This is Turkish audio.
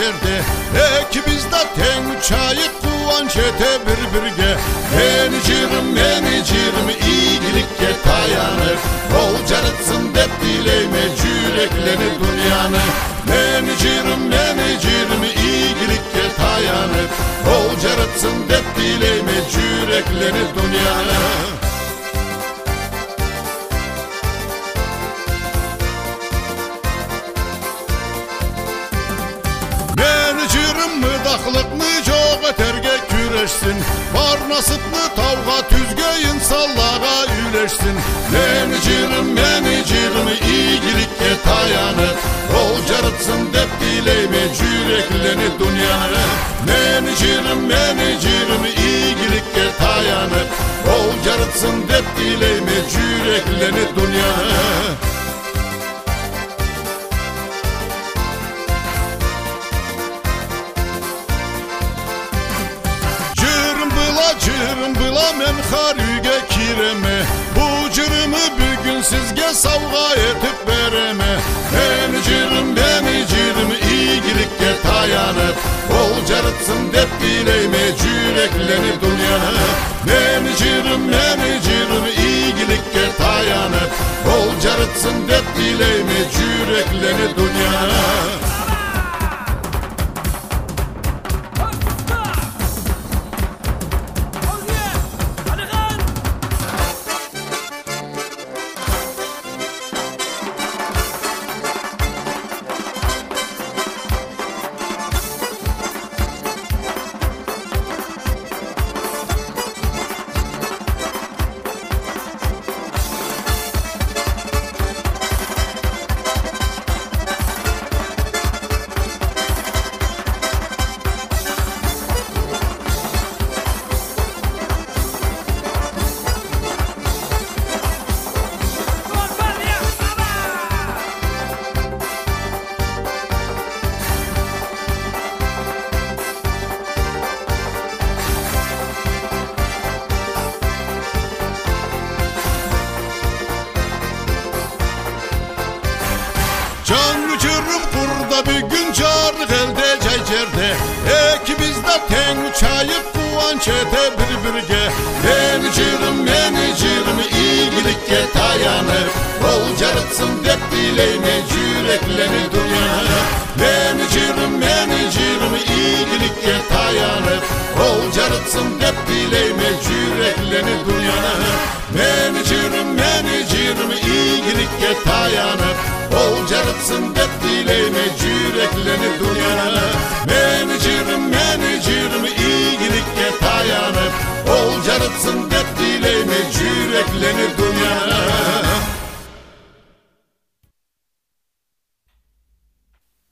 cecerde ikimiz de ten çayık kuvanç ete birbirge. Menicirim iyilikке tayanır, ol canıtsın dep dileyme cürekleni dünyanı. Menicirim iyilikке tayanır, ol canıtsın dep dileyme cürekleni dünyanı. Mıdaklıklı çok öterge küreşsin, var nasıtlı tavga tüzge insanlara üleşsin. Menicirim iyilikке tayanır, ol canıtsın dep dileyme cürekleni dünyanı. Menicirim iyilikке tayanır, ol canıtsın dep dileyme cürekleni dünyanı. Cırım bila men harüge kireme, bu cırımı bugün sizge savga etip vereme. Menicirim iyilikке tayanır, ol canıtsın dep dileyme cürekleni dünyanı. Menicirim iyilikке tayanır, ol canıtsın dep dileyme cürekleni dünyanı. Canlı cırım kurda bir gün çağırdık elde cecerde, ikimiz de ten çayık kuvanç ete birbirge. Menicirim iyilikке tayanır, ol canıtsın dep dileyme cürekleni dünyanı. Menicirim iyilikке tayanır, ol canıtsın dep dileyme cürekleni dünyanı. Menicirim iyilikkke tayanır, ol canıtsın dep dileyme cürekleni dünyanı.